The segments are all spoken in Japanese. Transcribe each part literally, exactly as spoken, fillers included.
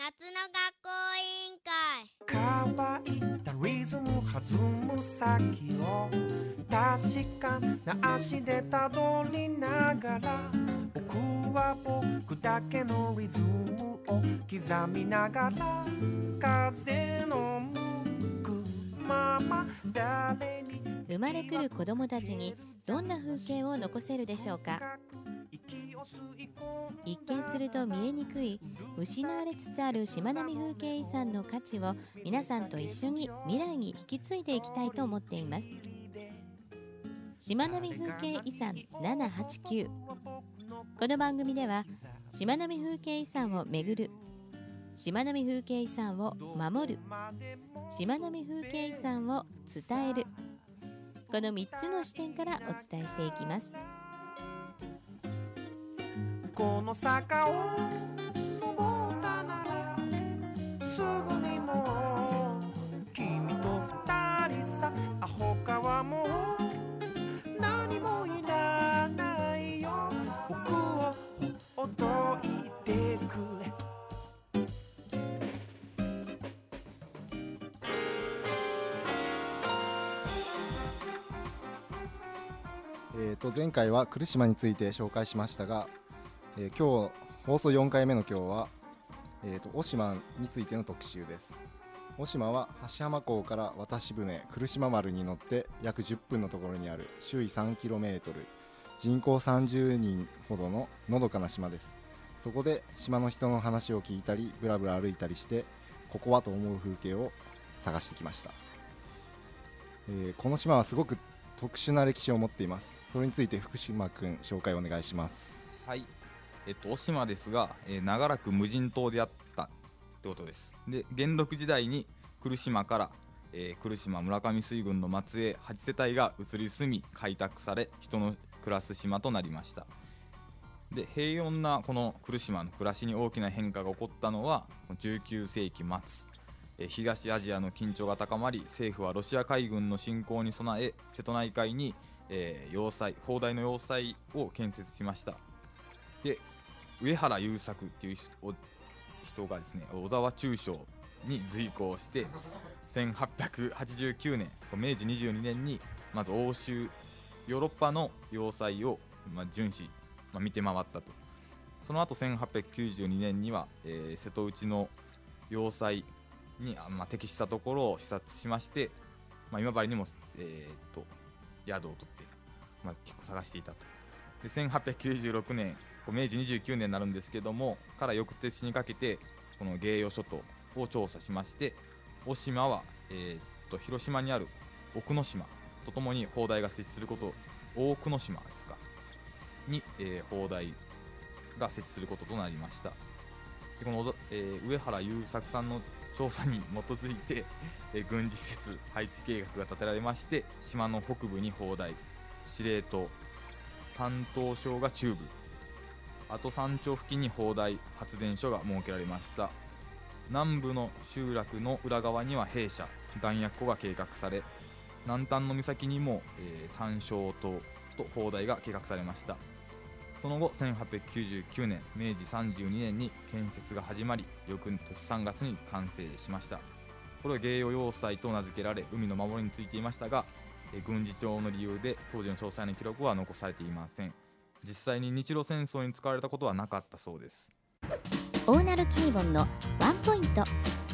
夏の学校委員会。 乾いたリズム弾む先を確かな足でたどりながら、僕は僕だけのリズムを刻みながら、風の向くまま誰に。 生まれくる子どもたちにどんな風景を残せるでしょうか。一見すると見えにくい失われつつあるしまなみ風景遺産の価値を皆さんと一緒に未来に引き継いでいきたいと思っています。しまなみ風景遺産ななはちきゅう。この番組ではしまなみ風景遺産を巡る、しまなみ風景遺産を守る、しまなみ風景遺産を伝える、このみっつの視点からお伝えしていきます。 この坂を登ったならすぐにもう君と二人さ、あほかはもう何もいらないよ、僕をほっといてくれ。 えーと前回は来島について紹介しましたが、えー、今日放送よんかいめの今日は、えーと小島についての特集です。小島は橋浜港から渡し船来島丸に乗って約じゅっぷんのところにある周囲 さんキロメートル、 人口さんじゅうにんほどののどかな島です。そこで島の人の話を聞いたりブラブラ歩いたりして、ここはと思う風景を探してきました。えー、この島はすごく特殊な歴史を持っています。それについて福島くん紹介お願いします。 はい、えっと、小島ですが、えー、長らく無人島であったってことです。で、元禄時代に来島から、えー、来島村上水軍の末裔はちせたいが移り住み開拓され、人の暮らす島となりました。で、平穏なこの来島の暮らしに大きな変化が起こったのはじゅうきゅうせいきまつ、えー、東アジアの緊張が高まり、政府はロシア海軍の侵攻に備え瀬戸内海に、えー、要塞砲台の要塞を建設しました。で、上原優作っていう人がですね、小沢中将に随行してせんはっぴゃくはちじゅうきゅうねん、めいじにじゅうにねんにまず欧州ヨーロッパの要塞を、まあ、巡視、まあ、見て回ったと。その後せんはっぴゃくきゅうじゅうにねんには、えー、瀬戸内の要塞に、まあ、適したところを視察しまして、まあ、今治にも、えー、っと宿を取って、まあ、結構探していたと。で、せんはっぴゃくきゅうじゅうろくねん、めいじにじゅうきゅうねんになるんですけども、から翌年にかけてこの芸予諸島を調査しまして、小島は、えー、っと広島にある奥ノ島とともに砲台が設置すること、大久野島ですかに、えー、砲台が設置することとなりました。で、この、えー、上原優作さんの調査に基づいて、えー、軍事施設配置計画が立てられまして、島の北部に砲台、司令塔、担当省が中部、あと山頂付近に砲台発電所が設けられました。南部の集落の裏側には兵舎、弾薬庫が計画され、南端の岬にも、えー、単焦塔と砲台が計画されました。その後せんはっぴゃくきゅうじゅうきゅうねん、めいじさんじゅうにねんに建設が始まり、翌年さんがつに完成しました。これは芸予要塞と名付けられ、海の守りについていましたが、えー、軍事上の理由で当時の詳細な記録は残されていません。実際に日露戦争に使われたことはなかったそうです。 大鳴キーボンのワンポイント。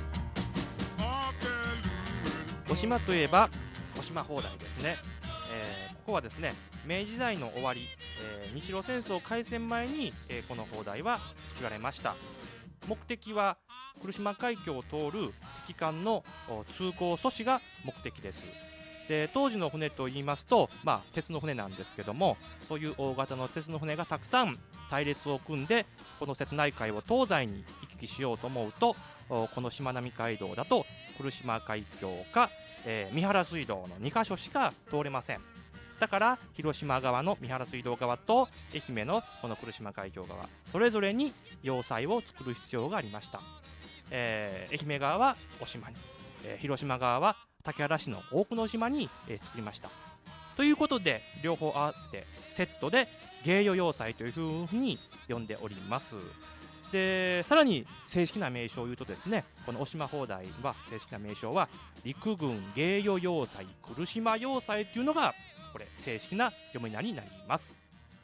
小島といえば小島砲台ですね。えー、ここはですね、明治時代の終わり、えー、日露戦争開戦前に、えー、この砲台は作られました。目的は来島海峡を通る敵艦の通行阻止が目的です。で、当時の船といいますと、まあ、鉄の船なんですけども、そういう大型の鉄の船がたくさん隊列を組んでこの瀬戸内海を東西に行き来しようと思うと、このしまなみ海道だと来島海峡か、えー、三原水道のにかしょしか通れません。だから広島側の三原水道側と愛媛のこの来島海峡側、それぞれに要塞を作る必要がありました。えー、愛媛側は小島に、えー、広島側は竹原市の大久野島に、えー、作りました。ということで両方合わせてセットで芸予要塞というふうに呼んでおります。 でさらに正式な名称を言うとですね、この渡島砲台は正式な名称は陸軍芸予要塞来島要塞というのがこれ正式な読み名になります。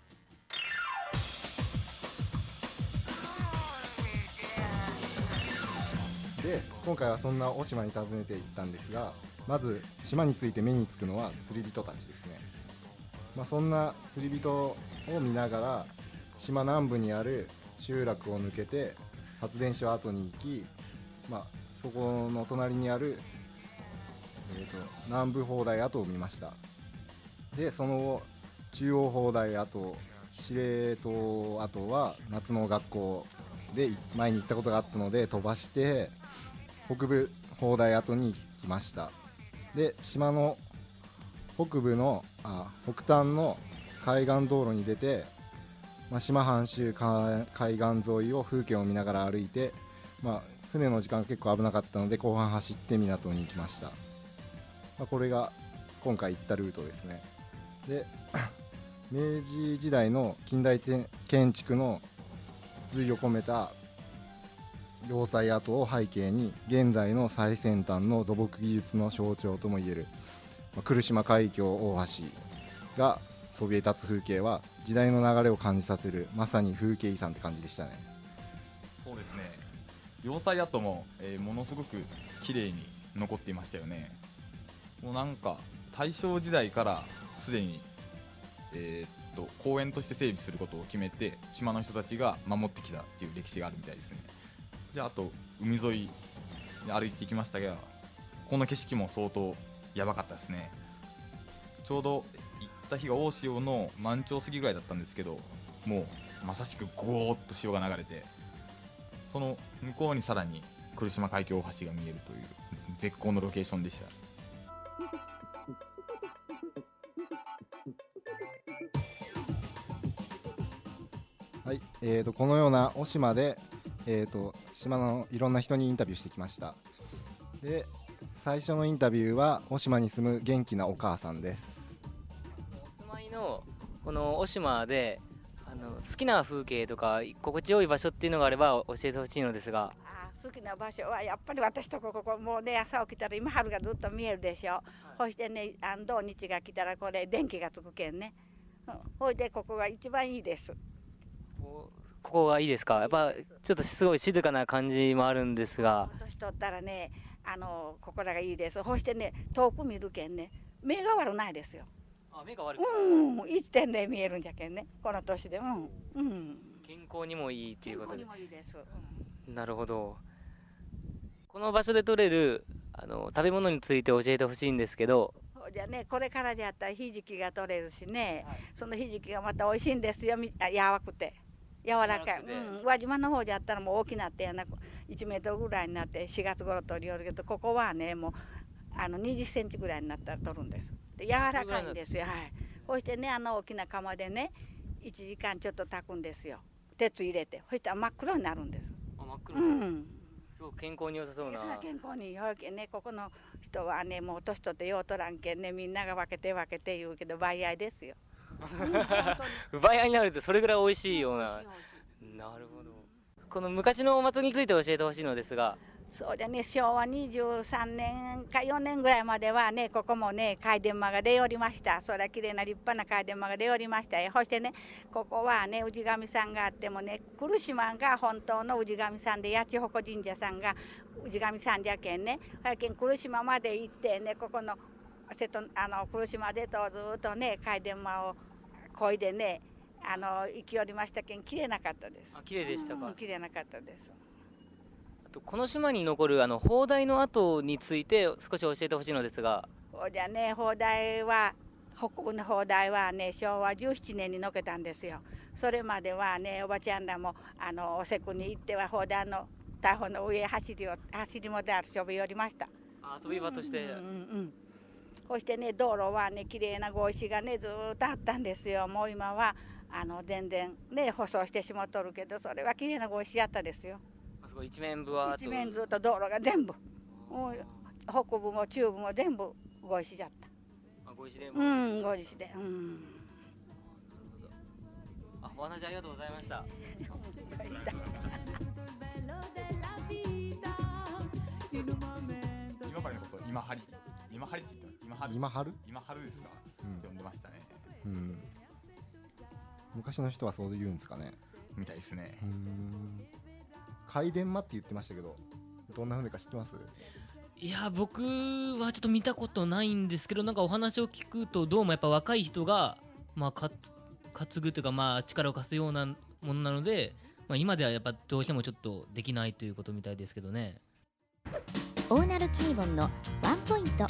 で今回はそんな渡島に訪ねていったんですが、まず島について目につくのは釣り人たちですね。まあ、そんな釣り人を見ながら島南部にある集落を抜けて発電所跡に行き、まあ、そこの隣にある、えーと、南部砲台跡を見ました。でその後中央砲台跡、司令塔跡は夏の学校で前に行ったことがあったので飛ばして北部砲台跡に来ました。で島の北部のあ北端の海岸道路に出て、まあ、島半周海岸沿いを風景を見ながら歩いて、まあ、船の時間が結構危なかったので後半走って港に行きました。まあ、これが今回行ったルートですね。で明治時代の近代建築の髄を込めた要塞跡を背景に現在の最先端の土木技術の象徴ともいえる来島海峡大橋がそびえ立つ風景は時代の流れを感じさせるまさに風景遺産って感じでしたね。 そうですね、要塞跡も、えー、ものすごく綺麗に残っていましたよね。もうなんか大正時代からすでに、えー、っと公園として整備することを決めて島の人たちが守ってきたっていう歴史があるみたいですね。じゃああと海沿いで歩いていきましたが、この景色も相当やばかったですね。ちょうど行った日が大潮の満潮過ぎぐらいだったんですけど、もうまさしくゴーッと潮が流れて、その向こうにさらに来島海峡大橋が見えるという絶好のロケーションでした。 はい、えー、とこのような渡島で、えー、と島のいろんな人にインタビューしてきました。で最初のインタビューは渡島に住む元気なお母さんです。 お住まいのこの渡島であの好きな風景とか心地よい場所っていうのがあれば教えてほしいのですが。 あ好きな場所はやっぱり私とこここもうね朝起きたら今春がずっと見えるでしょ、はい、そしてねあの土日が来たらこれ電気がつくけんね、うん、ほいでここが一番いいです。 ここがいいですか。やっぱちょっとすごい静かな感じもあるんですが、 年取ったらねあのここらがいいです。そしてね遠く見るけんね目が悪ないですよ。 あ目が悪くうんいってんで見えるんじゃけんねこの年で、うんうん、 健康にもいいっていうことで。 健康にもいいです、 うん、なるほど。この場所で採れるあの食べ物について教えてほしいんですけど。 じゃあねこれからじゃったらひじきが取れるしね、はい、そのひじきがまた美味しいんですよ。あ柔らくて柔らかい、うん、宇和島の方じゃったらもう大きなってやないちメートルぐらいになってしがつ頃取り寄るけど、ここはねもうあのにじゅっセンチぐらいになったら取るんです。で柔らかいんですよ。はい。そしてねあの大きな釜でねいちじかんちょっと炊くんですよ。鉄入れてそしたら真っ黒になるんです。 あ真っ黒、 うん、すごく健康に良さそうな。 健康に良いけんね。ここの人はねもう年取ってよう取らんけんねみんなが分けて分けて言うけど倍合いですよ。 奪い合いになるとそれぐらい美味しいような。なるほど。この昔のお祭りについて教えてほしいのですが。 そうじゃねしょうわにじゅうさんねんかよねんぐらいまではねここもね回電間が出おりました。それはきれいな立派な回電間が出おりましたよ。そしてねここはね氏神さんがあってもね来島が本当の氏神さんで八千穂神社さんが氏神さんじゃけんね。はやけん来島まで行ってねここの瀬戸あの来島でとずっとね回電間をこいでねあの行きおりましたけん綺麗なかったです。 あ綺麗でしたか。 うん、綺麗なかったです。 あとこの島に残るあの砲台の跡について少し教えてほしいのですが。 そうじゃね砲台は北部の砲台はねしょうわじゅうななねんにのけたんですよ。それまではねおばちゃんらもあのおせくに行っては砲台の大砲の上へ走りを走りもであるしょびおりました。 あ遊び場として。うんうんうんそしてね道路はね綺麗な碁石がねずっとあったんですよ。もう今はあの全然ね舗装してしまっとるけどそれは綺麗な碁石やったですよ。 あそこ一面部は一面ずっと道路が全部もう北部も中部も全部碁石じゃった。 あ碁石でもうん碁石でうん。 あお話ありがとうございました。 今治のこと今治今治って言ってます。 今春今春ですか、 うんって呼んでましたね。 うん、昔の人はそう言うんですかね。 みたいですね。 うーん、回電間って言ってましたけど、どんな風か知ってます？ いや僕はちょっと見たことないんですけど、なんかお話を聞くとどうもやっぱ若い人がまあか担ぐというか、まあ力を貸すようなものなので、まあ、今ではやっぱどうしてもちょっとできないということみたいですけどね。 大鳴キーボンのワンポイント。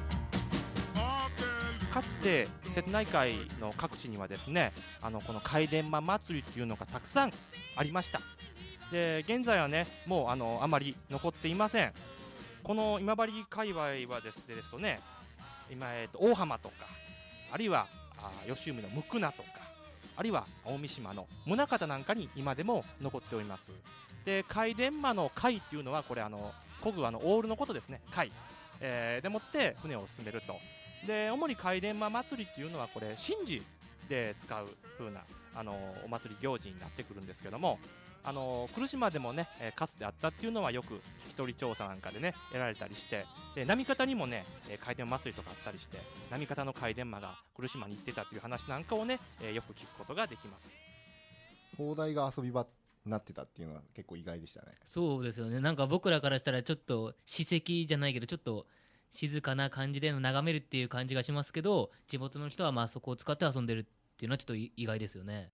かつて瀬戸内海の各地にはですね、あのこの回電間祭りっていうのがたくさんありました。で現在はねもうあのあまり残っていません。この今治界隈はですですとね、今、えー、と大浜とか、あるいはあ吉海の向名とか、あるいは大三島の宗像なんかに今でも残っております。で回電間の海っていうのはこれあの漕ぐあのオールのことですね。海、えー、でもって船を進めると。で主に回電間祭りっていうのはこれ神事で使う風なあのお祭り行事になってくるんですけども、あの来島でもね、えー、かつてあったっていうのはよく聞き取り調査なんかでね得られたりして、で波方にもね、えー、回電祭りとかあったりして、波方の回電間が来島に行ってたという話なんかをね、えー、よく聞くことができます。 砲台が遊び場になってたっていうのは結構意外でしたね。 そうですよね。なんか僕らからしたらちょっと史跡じゃないけどちょっと静かな感じでの眺めるっていう感じがしますけど、地元の人はまあそこを使って遊んでるっていうのはちょっと意外ですよね。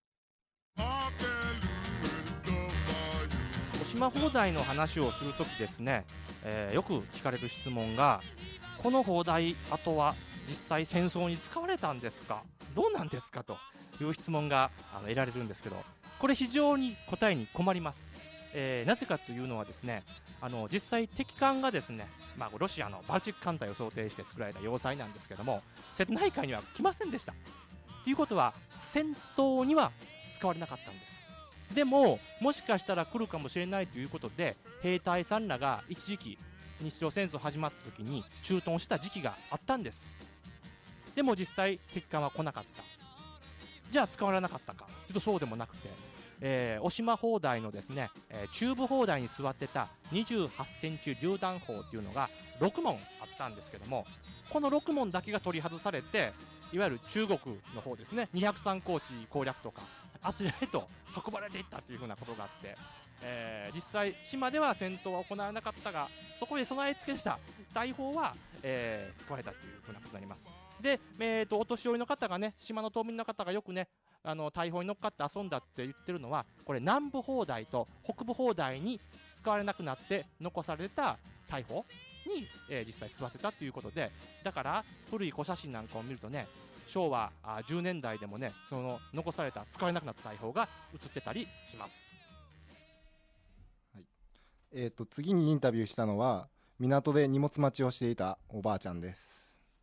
渡島砲台の話をするときですね、えー、よく聞かれる質問が、この砲台跡は実際戦争に使われたんですか、どうなんですかという質問があの得られるんですけど、これ非常に答えに困ります。えー、なぜかというのはですね、あの実際敵艦がですね、まあ、ロシアのバルチック艦隊を想定して作られた要塞なんですけども、瀬戸内海には来ませんでした。ということは戦闘には使われなかったんです。でももしかしたら来るかもしれないということで、兵隊さんらが一時期日露戦争始まった時に駐屯した時期があったんです。でも実際敵艦は来なかった。じゃあ使われなかったかというとそうでもなくて、えー、渡島砲台のですね、えー、中部砲台に座ってたにじゅうはちセンチ榴弾砲というのがろくもんあったんですけども、このろくもんだけが取り外されて、いわゆる中国の方ですね、にひゃくさん高地攻略とかあちらへと運ばれていったというふうなことがあって、えー、実際島では戦闘は行われなかったが、そこへ備え付けした大砲は、えー、使われたというふうなことになります。で、えーと、お年寄りの方がね、島の島民の方がよくね、あの大砲に乗っかって遊んだって言ってるのは、これ南部砲台と北部砲台に使われなくなって残された大砲に、えー、実際座ってたということで、だから古い古写真なんかを見るとね、昭和あじゅうねんだいでもね、その残された使われなくなった大砲が写ってたりします。 はい、えーと次にインタビューしたのは港で荷物待ちをしていたおばあちゃんです。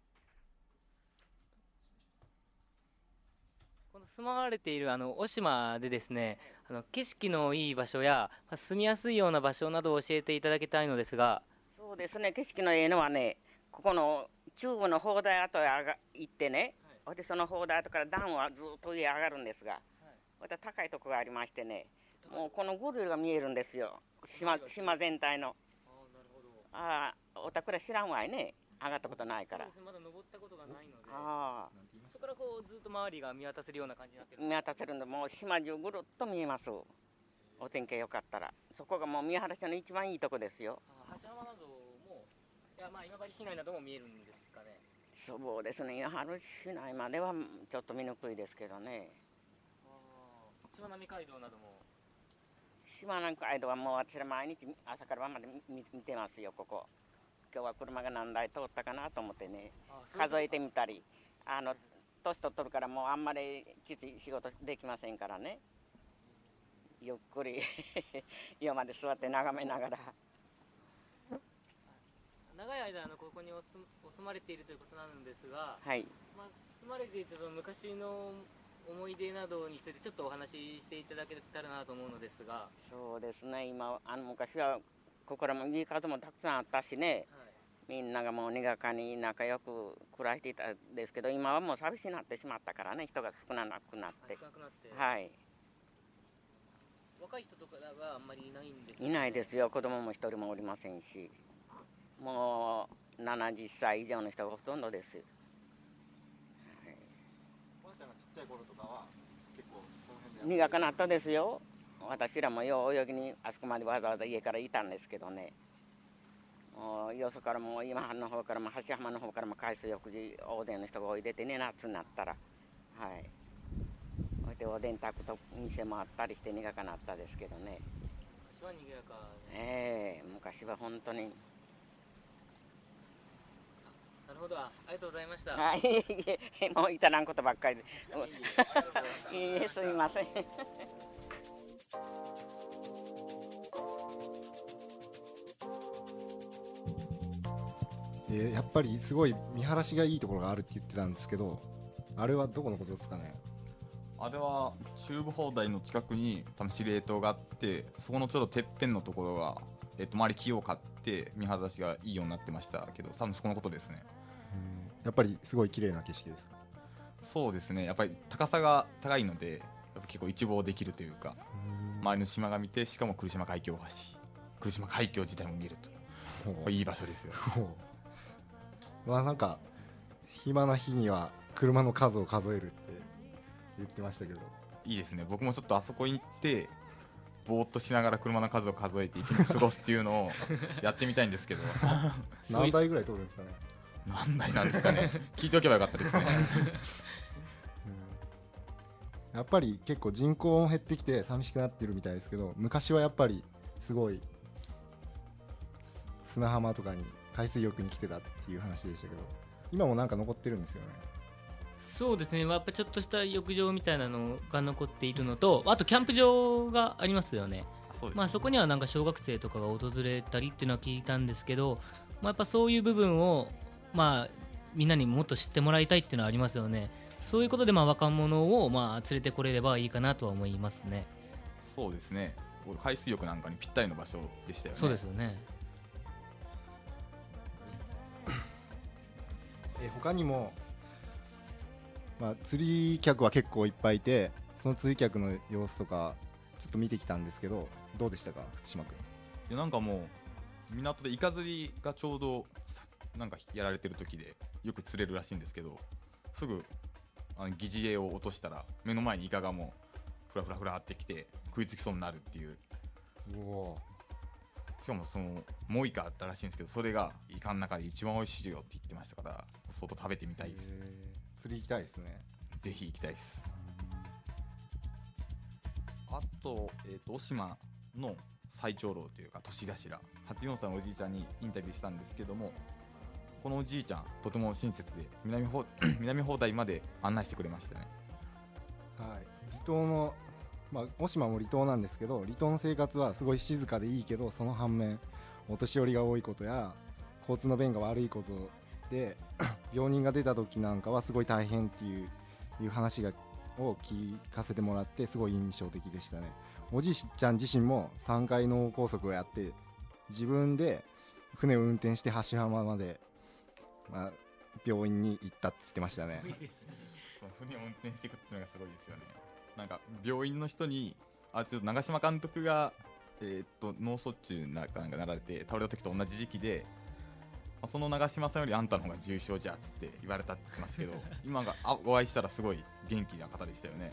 この住まわれているあの渡島でですね、あの景色のいい場所や、まあ、住みやすいような場所などを教えていただきたいのですが。 そうですね、景色のいいのはね、ここの中部の砲台跡へ上が行ってね、はい、でその砲台跡から段はずっと上上がるんですが、はい、また高いところがありましてね、もうこのグリルが見えるんですよ、島、島全体の。ああ、おたくら知らんわいね、上がったことないから。 そうですね、まだ登ったことがないので、 あそこからこうずっと周りが見渡せるような感じになってる。 見渡せるんで、もう島中ぐるっと見えます。お天気良かったら、そこがもう見晴らしの一番いいとこですよ。 橋山なども、いやまあ今治市内なども見えるんですかね。 そうですね、春市内まではちょっと見にくいですけどね。 あ、しまなみ海道なども。 しまなみ海道はもう私ら毎日朝から晩まで 見, 見てますよ。ここ今日は車が何台通ったかなと思ってね、数えてみたり、あの年取っとるからもうあんまりきつい仕事できませんからね、ゆっくり夜まで座って眺めながら。 長い間あのここにお住お住まれているということなんですが、 はい、 まあ、住まれていると昔の思い出などについてちょっとお話ししていただけたらなと思うのですが。 そうですね、今あの昔はここらも家数もたくさんあったしね、はい、みんながもうにがかに仲良く暮らしていたんですけど、今はもう寂しになってしまったからね、人が少なくなって。 少なくなって、 はい、 若若い人とかがあんまりいないんですか？ いないですよ。子供も一人もおりませんし、もうななじゅっさい以上の人がほとんどです。 おばあちゃんがちっちゃい頃とかは結構この辺で苦くなったですよ。私らもよう泳ぎにあそこまでわざわざ家からいたんですけどね、もうよそからも今半の方からも橋浜の方からも海水浴時おでんの人がおいでてね、夏になったら、はい、それでおでん炊くと店もあったりして苦くなったですけどね。 昔は賑やかで、 ええー、昔は本当に。 なるほど、ありがとうございました。 はい、もう至らんことばっかりで。いいえ、すみません。 えー、やっぱりすごい見晴らしがいいところがあるって言ってたんですけど、あれはどこのことですかね？ あれは中部砲台の近くに多分司令塔があって、そこのちょうどてっぺんのところが、えっと、周り木を買って見晴らしがいいようになってましたけど、多分そこのことですね。 やっぱりすごい綺麗な景色ですか？ そうですね、やっぱり高さが高いので、やっぱ結構一望できるというか、周りの島が見て、しかも来島海峡大橋、来島海峡自体も見えると、いい場所ですよ。 まあなんか暇な日には車の数を数えるって言ってましたけど、 いいですね。僕もちょっとあそこに行ってぼーっとしながら車の数を数えて一日過ごすっていうのをやってみたいんですけど何台ぐらい通るんですかね？ 何台なんですかね聞いておけばよかったですねやっぱり結構人口も減ってきて寂しくなってるみたいですけど、昔はやっぱりすごい砂浜とかに海水浴に来てたっていう話でしたけど、今もなんか残ってるんですよね。 そうですね、やっぱちょっとした浴場みたいなのが残っているのと、あとキャンプ場がありますよね。 あ、そうですね。 まあ、そこにはなんか小学生とかが訪れたりっていうのは聞いたんですけど、まあ、やっぱそういう部分を、まあ、みんなにもっと知ってもらいたいっていうのはありますよね。そういうことでまあ若者をまあ連れてこれればいいかなとは思いますね。 そうですね、海水浴なんかにぴったりの場所でしたよね。 そうですよね。 え他にも、まあ、釣り客は結構いっぱいいて、その釣り客の様子とかちょっと見てきたんですけど、どうでしたか、島君？ いや、なんかもう港でイカ釣りがちょうどなんかやられてる時でよく釣れるらしいんですけど、すぐあの疑似餌を落としたら目の前にイカがもうフラフラフラってきて食いつきそうになるっていう。 おしかもそのモイカあったらしいんですけど、それがイカの中で一番美味しいよって言ってましたから、相当食べてみたいです。 釣り行きたいですね。 ぜひ行きたいです。あと、えーと、渡島の最長老というか年頭はちじゅうよんさいのおじいちゃんにインタビューしたんですけども、このおじいちゃんとても親切で南方南砲台まで案内してくれましたね。 はい、離島の、まあ、渡島も離島なんですけど、離島の生活はすごい静かでいいけど、その反面お年寄りが多いことや交通の便が悪いことで病人が出た時なんかはすごい大変っていう、いう話がを聞かせてもらって、すごい印象的でしたね。おじいちゃん自身もさんかい脳梗塞をやって自分で船を運転して橋浜まで、まあ、病院に行ったって言ってましたね。 その船を運転していくっていうのがすごいですよね。なんか病院の人に、あ、ちょっと長嶋監督が、えー、っと脳卒中なんかなられて倒れた時と同じ時期で、まあ、その長嶋さんよりあんたの方が重症じゃっつって言われたって言ってましたけど今があお会いしたらすごい元気な方でしたよね。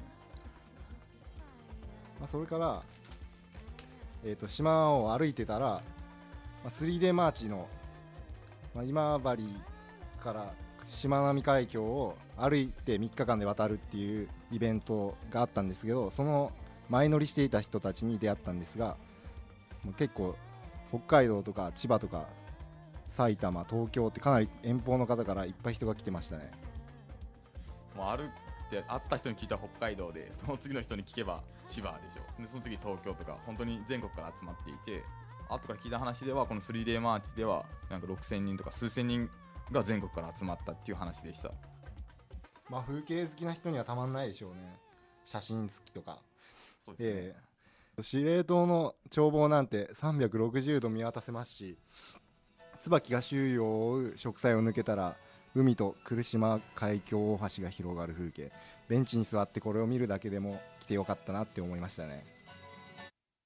まあ、それから、えー、と島を歩いてたら、まあ、スリーデー マーチの、まあ、今治からしまなみ海峡を歩いてみっかかんで渡るっていうイベントがあったんですけど、その前乗りしていた人たちに出会ったんですが、もう結構北海道とか千葉とか埼玉、東京ってかなり遠方の方からいっぱい人が来てましたね。 もう歩って会った人に聞いたら北海道で、その次の人に聞けば千葉でしょ、でその次東京とか本当に全国から集まっていて、後から聞いた話ではこの スリーデー マーチではなんかろくせんにんとか数千人が全国から集まったっていう話でした。 まあ風景好きな人にはたまんないでしょうね。写真好きとか。 そうですね。 えー、司令塔の眺望なんてさんびゃくろくじゅうど見渡せますし、椿が周囲を覆う植栽を抜けたら海と来島海峡大橋が広がる風景、ベンチに座ってこれを見るだけでも来てよかったなって思いましたね。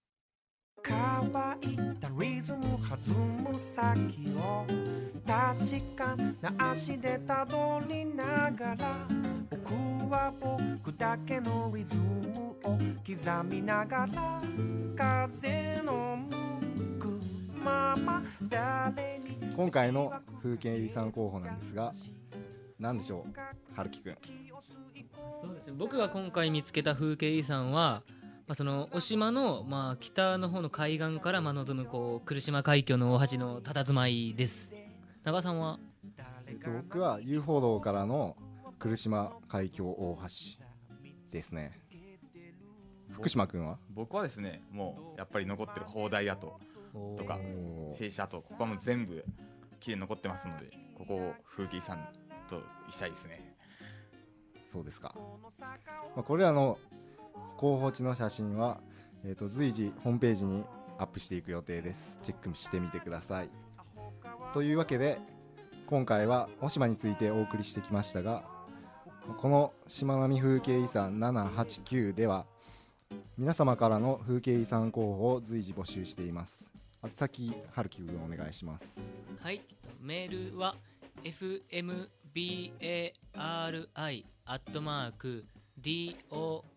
乾いたリズム弾む先を確かな足でたどりながら僕は僕だけのリズムを刻みながら風の向くまま誰に今回の風景遺産候補なんですが何でしょう、はるきくん。 そうですね、僕が今回見つけた風景遺産は、まあ、その渡島の、まあ、北の方の海岸からまあ望むこう来島海峡の大橋の佇まいです。長さんは？ えっと、僕は遊歩道からの来島海峡大橋ですね。福島くんは？ 僕はですね、もうやっぱり残ってる砲台跡とか兵舎跡、ここはもう全部きれいに残ってますので、ここを風景遺産としたいですね。 そうですか。まあ、これらの候補地の写真は、えーと、随時ホームページにアップしていく予定です。チェックしてみてください。というわけで今回は渡島についてお送りしてきましたが、このしまなみ風景遺産ななはちきゅうでは皆様からの風景遺産候補を随時募集しています。宛先はるきくんお願いします。 はい、メールは エフエムビーエーアールアイ アットマーク ドック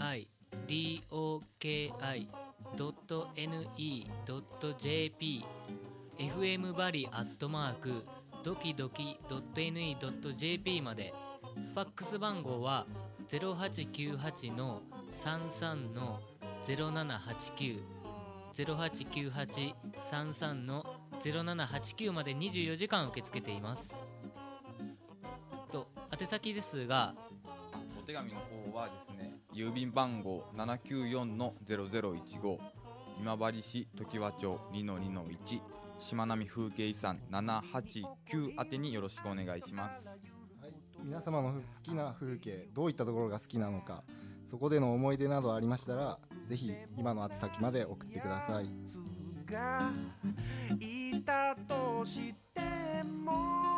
ドットエヌイードットジェーピー エフエム バリアットマークドキドキ ドットエヌイードットジェーピー まで。ファックス番号は ゼロはちきゅうはち さんさん ゼロななはちきゅう ゼロはちきゅうはち さんさん ゼロななはちきゅう までにじゅうよじかん受け付けています。と宛先ですが、 お手紙の方はですね、郵便番号 ななきゅうよんのゼロゼロいちご 今治市常盤町 にのにのいち しまなみ風景遺産ななはちきゅう宛てによろしくお願いします。 はい、皆様の好きな風景、どういったところが好きなのか、そこでの思い出などありましたらぜひ今の宛先まで送ってください。 がいたとしても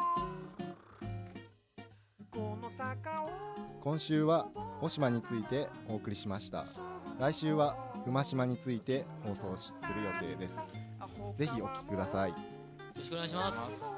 この坂を今週は渡島についてお送りしました。来週は馬島について放送する予定です。ぜひお聞きください。よろしくお願いします。